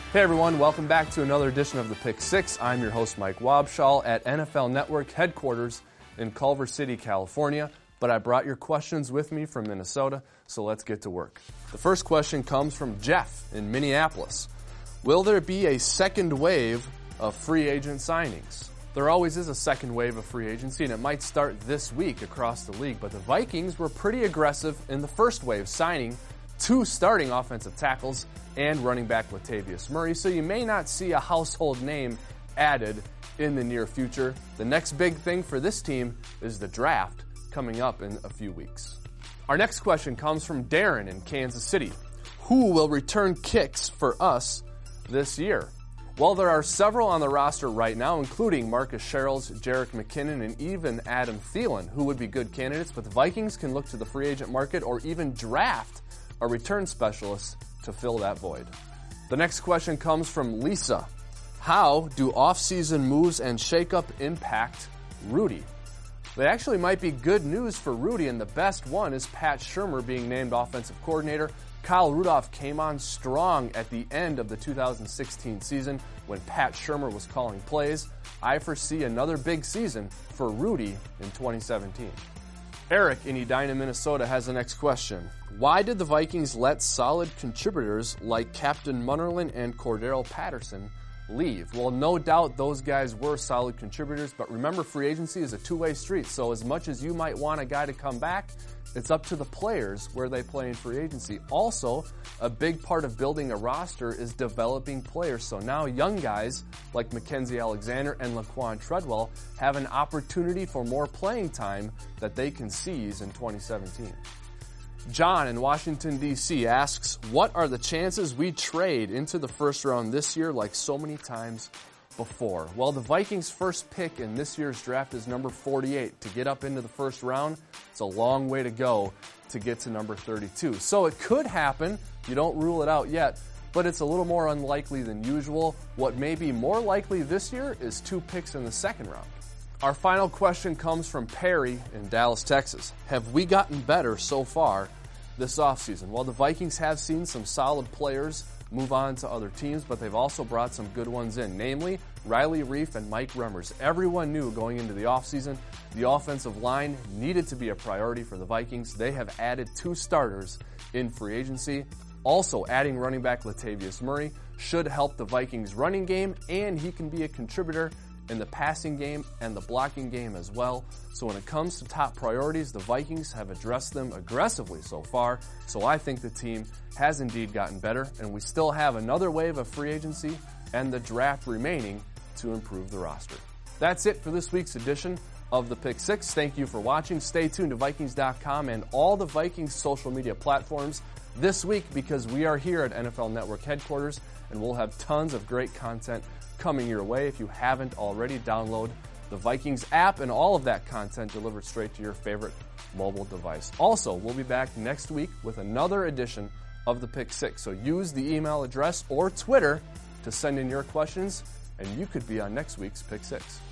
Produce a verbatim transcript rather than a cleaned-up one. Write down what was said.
Hey everyone, welcome back to another edition of the Pick Six. I'm your host Mike Wobschall at N F L Network headquarters in Culver City, California. But I brought your questions with me from Minnesota, so let's get to work. The first question comes from Jeff in Minneapolis. Will there be a second wave of free agent signings? There always is a second wave of free agency, and it might start this week across the league. But the Vikings were pretty aggressive in the first wave, signing two starting offensive tackles and running back Latavius Murray, so you may not see a household name added in the near future. The next big thing for this team is the draft coming up in a few weeks. Our next question comes from Darren in Kansas City. Who will return kicks for us this year? Well, there are several on the roster right now, including Marcus Sherels, Jerick McKinnon, and even Adam Thielen, who would be good candidates, but the Vikings can look to the free agent market or even draft a return specialist to fill that void. The next question comes from Lisa. How do off-season moves and shakeup impact Rudy? They actually might be good news for Rudy, and the best one is Pat Shurmur being named offensive coordinator. Kyle Rudolph came on strong at the end of the two thousand sixteen season when Pat Shurmur was calling plays. I foresee another big season for Rudy in twenty seventeen. Eric in Edina, Minnesota has the next question. Why did the Vikings let solid contributors like Captain Munnerlyn and Cordero Patterson leave? Well, no doubt those guys were solid contributors, but remember, free agency is a two-way street, so as much as you might want a guy to come back, it's up to the players where they play in free agency. Also, a big part of building a roster is developing players. So now young guys like Mackenzie Alexander and Laquan Treadwell have an opportunity for more playing time that they can seize in twenty seventeen. John in Washington, D C asks, what are the chances we trade into the first round this year like so many times before? Well, the Vikings' first pick in this year's draft is number forty-eight. To get up into the first round, it's a long way to go to get to number thirty-two. So it could happen. You don't rule it out yet, but it's a little more unlikely than usual. What may be more likely this year is two picks in the second round. Our final question comes from Perry in Dallas, Texas. Have we gotten better so far this offseason? Well, the Vikings have seen some solid players move on to other teams, but they've also brought some good ones in, namely Riley Reiff and Mike Remmers. Everyone knew going into the offseason the offensive line needed to be a priority for the Vikings. They have added two starters in free agency. Also, adding running back Latavius Murray should help the Vikings' running game, and he can be a contributor in the passing game and the blocking game as well. So when it comes to top priorities, the Vikings have addressed them aggressively so far. So I think the team has indeed gotten better, and we still have another wave of free agency and the draft remaining to improve the roster. That's it for this week's edition of the Pick Six. Thank you for watching. Stay tuned to Vikings dot com and all the Vikings social media platforms this week, because we are here at N F L Network headquarters, and we'll have tons of great content coming your way. If you haven't already, download the Vikings app, and all of that content delivered straight to your favorite mobile device. Also, we'll be back next week with another edition of the Pick Six. So use the email address or Twitter to send in your questions, and you could be on next week's Pick Six.